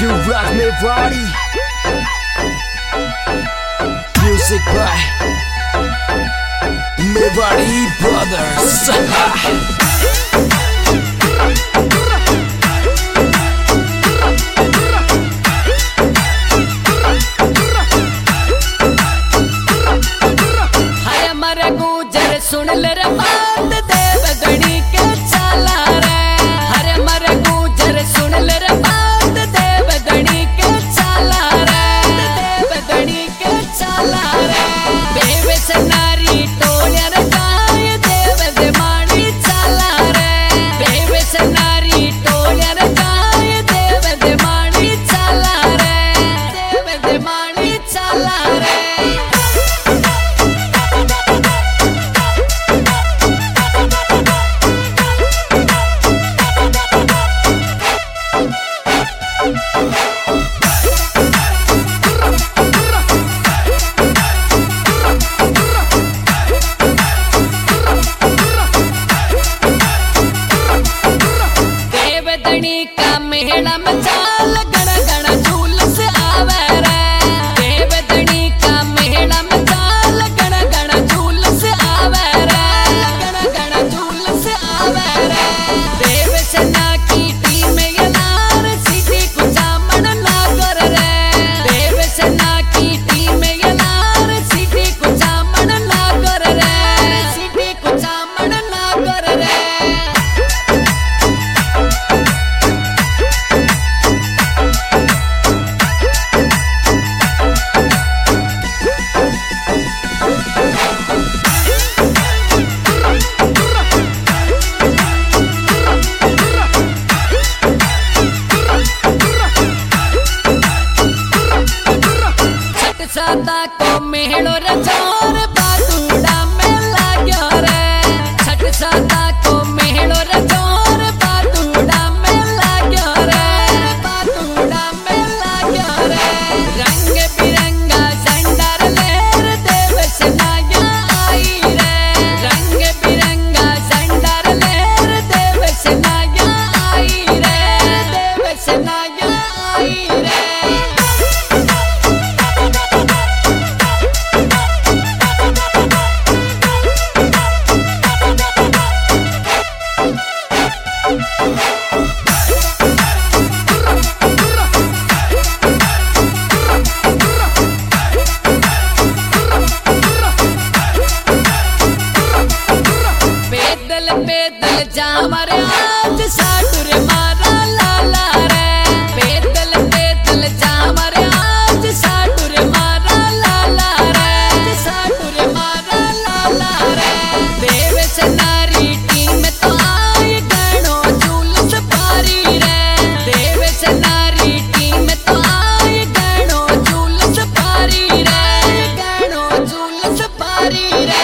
You rock me body. Music by Mewari Brothers. सुन ले रे बात देवगणी के चाला रे, हरे मर गुजर सुन ले रे बात देवगणी के चाला रे, देवगणी के चाला रे। बेवस नारी टोल्या रे गाय देव देमाणी चाला रे, बेवस नारी टोल्या रे गाय देव देमाणी चाला रे, देव देमाणी चाला रे। देवगणी का मेहड़ा मचाल गण गण झूलस आवे रे, देवगणी का मेहड़ा मचाल गण गण झूलस आवे रे, गण गण झूलस आवे रे। देवसेना की टीम यलार सीधी कुचामण नागर रे, देवसेना की टीम यलार सीधी कुचामण नागर रे, सीधी कुचामण नागर रे। साता को मेहड़ो रे जोर बातूड़ा में लाग्यो रे, छठ साता को मेहड़ो रे जोर बातूड़ा में लाग्यो रे, बातूड़ा में लाग्यो रे। रंग बिरंगा झंडा लेर देवसेना आई रे, रंग बिरंगा झंडा लेर देवसेना आई रे, देवसेना आई रे। पैदल पैदल जामर आज साटुर मारा लाला रे, पैदल पैदल जामर आज साटुर मारा लाला रे, साटुर मारा लाला रे। देवस नारी टीम तो आई गणो झूलस पारी रे, देवस नारी टीम तो आई गणो झूलस पारी रे, गणो झूलस पारी रे।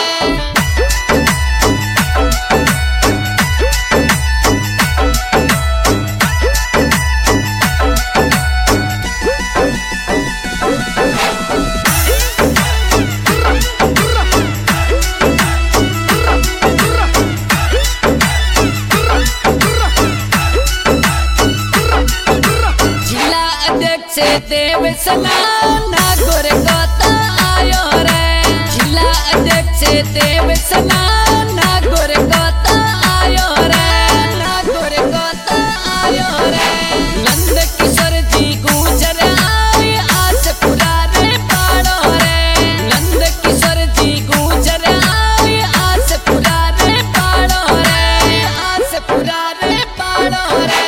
देवसेना नागोर कोता आयो रे, जिला अध्यक्ष देवसेना नागोर कोता आयो रे, नागोर कोता आयो रे। नंद किशोर जी गुजर आए आस पुरा रे पाड़ो रे, नंद किशोर जी गुजर आए आस पुरा रे पाड़ो रे, आस पुरा रे पाड़ो रे।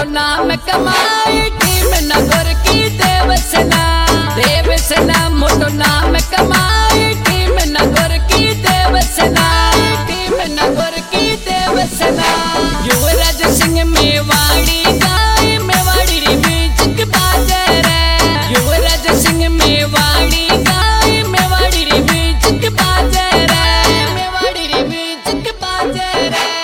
नाम कमाई टीम नगर की देवसेना मोटो नाम कमाई टीम नगर की देवसेना युवराज सिंह मेवाड़ी गाय मेवाड़ी री म्यूजिक बाजे रे युवराज सिंह मेवाड़ी गाय मेवाड़ी री म्यूजिक बाजे रे मेवाड़ी री म्यूजिक बाजे रे।